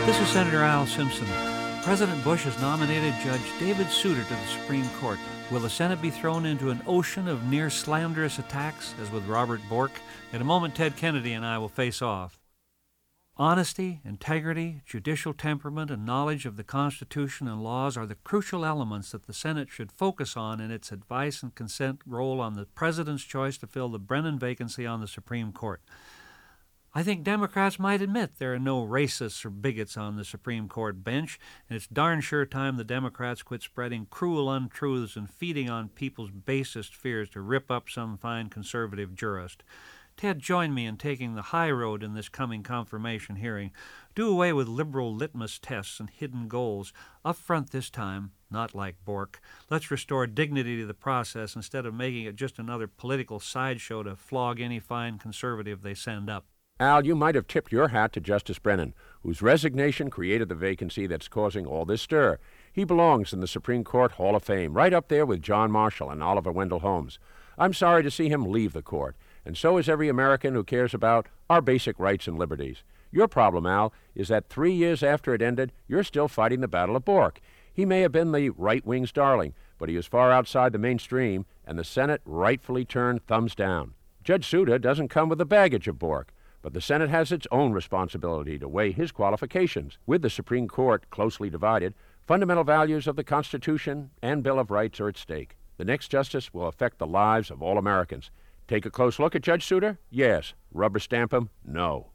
This is Senator Al Simpson. President Bush has nominated Judge David Souter to the Supreme Court. Will the Senate be thrown into an ocean of near slanderous attacks, as with Robert Bork? In a moment, Ted Kennedy and I will face off. Honesty, integrity, judicial temperament, and knowledge of the Constitution and laws are the crucial elements that the Senate should focus on in its advice and consent role on the President's choice to fill the Brennan vacancy on the Supreme Court. I think Democrats might admit there are no racists or bigots on the Supreme Court bench, and it's darn sure time the Democrats quit spreading cruel untruths and feeding on people's basest fears to rip up some fine conservative jurist. Ted, join me in taking the high road in this coming confirmation hearing. Do away with liberal litmus tests and hidden goals. Up front this time, not like Bork. Let's restore dignity to the process instead of making it just another political sideshow to flog any fine conservative they send up. Al, you might have tipped your hat to Justice Brennan, whose resignation created the vacancy that's causing all this stir. He belongs in the Supreme Court Hall of Fame, right up there with John Marshall and Oliver Wendell Holmes. I'm sorry to see him leave the court, and so is every American who cares about our basic rights and liberties. Your problem, Al, is that 3 years after it ended, you're still fighting the battle of Bork. He may have been the right wing's darling, but he was far outside the mainstream, and the Senate rightfully turned thumbs down. Judge Souter doesn't come with the baggage of Bork, but the Senate has its own responsibility to weigh his qualifications. With the Supreme Court closely divided, fundamental values of the Constitution and Bill of Rights are at stake. The next justice will affect the lives of all Americans. Take a close look at Judge Souter? Yes. Rubber stamp him? No.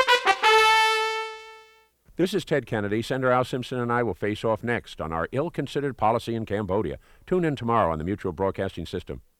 This is Ted Kennedy. Senator Al Simpson and I will face off next on our ill-considered policy in Cambodia. Tune in tomorrow on the Mutual Broadcasting System.